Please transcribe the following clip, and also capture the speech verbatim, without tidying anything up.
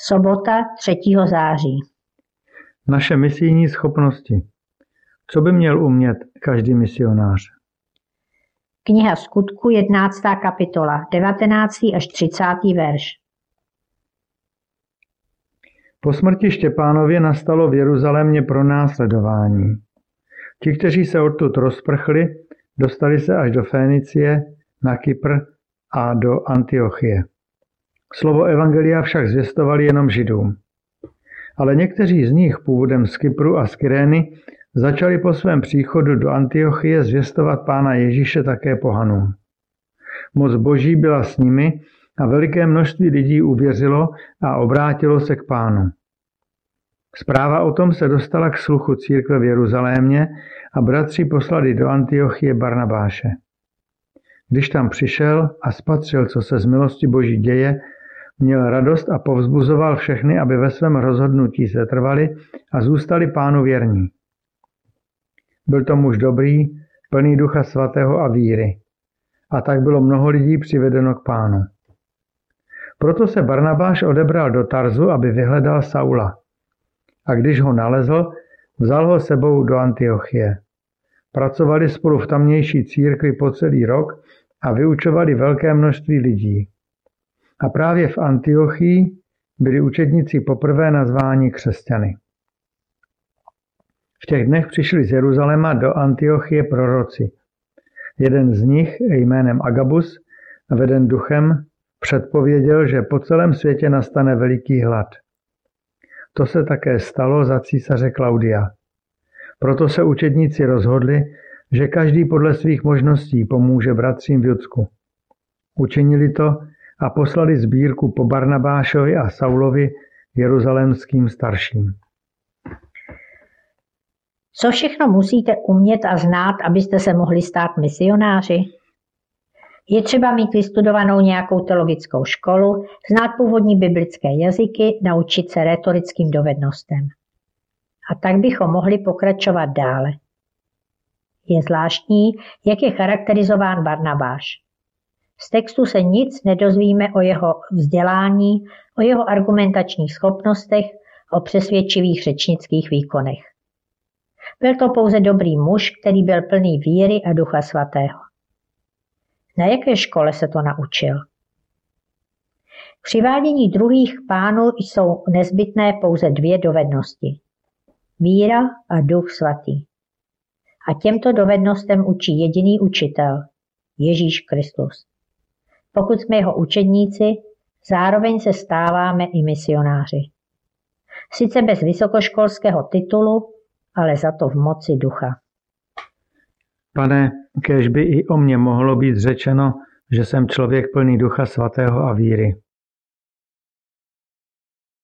Sobota třetího září. Naše misijní schopnosti. Co by měl umět každý misionář? Kniha Skutku, jedenáctá kapitola, devatenáctý až třicátý verš. Po smrti Štěpánově nastalo v Jeruzalémě pronásledování. Ti, kteří se odtud rozprchli, dostali se až do Fénicie, na Kypr a do Antiochie. Slovo evangelia však zvěstovali jenom Židům. Ale někteří z nich původem z Kypru a z Kyrény začali po svém příchodu do Antiochie zvěstovat Pána Ježíše také pohanům. Moc Boží byla s nimi a veliké množství lidí uvěřilo a obrátilo se k Pánu. Zpráva o tom se dostala k sluchu církve v Jeruzalémě a bratři poslali do Antiochie Barnabáše. Když tam přišel a spatřil, co se z milosti Boží děje, měl radost a povzbuzoval všechny, aby ve svém rozhodnutí setrvali a zůstali Pánu věrní. Byl to muž dobrý, plný Ducha svatého a víry. A tak bylo mnoho lidí přivedeno k Pánu. Proto se Barnabáš odebral do Tarzu, aby vyhledal Saula. A když ho nalezl, vzal ho sebou do Antiochie. Pracovali spolu v tamnější církvi po celý rok a vyučovali velké množství lidí. A právě v Antiochii byli učedníci poprvé nazváni křesťany. V těch dnech přišli z Jeruzaléma do Antiochie proroci. Jeden z nich jménem Agabus, veden duchem, předpověděl, že po celém světě nastane veliký hlad. To se také stalo za císaře Klaudia. Proto se učedníci rozhodli, že každý podle svých možností pomůže bratřím v Judsku. Učinili to a poslali sbírku po Barnabášovi a Saulovi jeruzalémským starším. Co všechno musíte umět a znát, abyste se mohli stát misionáři? Je třeba mít vystudovanou nějakou teologickou školu, znát původní biblické jazyky, naučit se rétorickým dovednostem. A tak bychom mohli pokračovat dále. Je zvláštní, jak je charakterizován Barnabáš. Z textu se nic nedozvíme o jeho vzdělání, o jeho argumentačních schopnostech, o přesvědčivých řečnických výkonech. Byl to pouze dobrý muž, který byl plný víry a Ducha svatého. Na jaké škole se to naučil? K přivádění druhých k Pánu jsou nezbytné pouze dvě dovednosti. Víra a Duch svatý. A těmto dovednostem učí jediný učitel, Ježíš Kristus. Pokud jsme jeho učedníci, zároveň se stáváme i misionáři. Sice bez vysokoškolského titulu, ale za to v moci Ducha. Pane, kéž by i o mně mohlo být řečeno, že jsem člověk plný Ducha svatého a víry.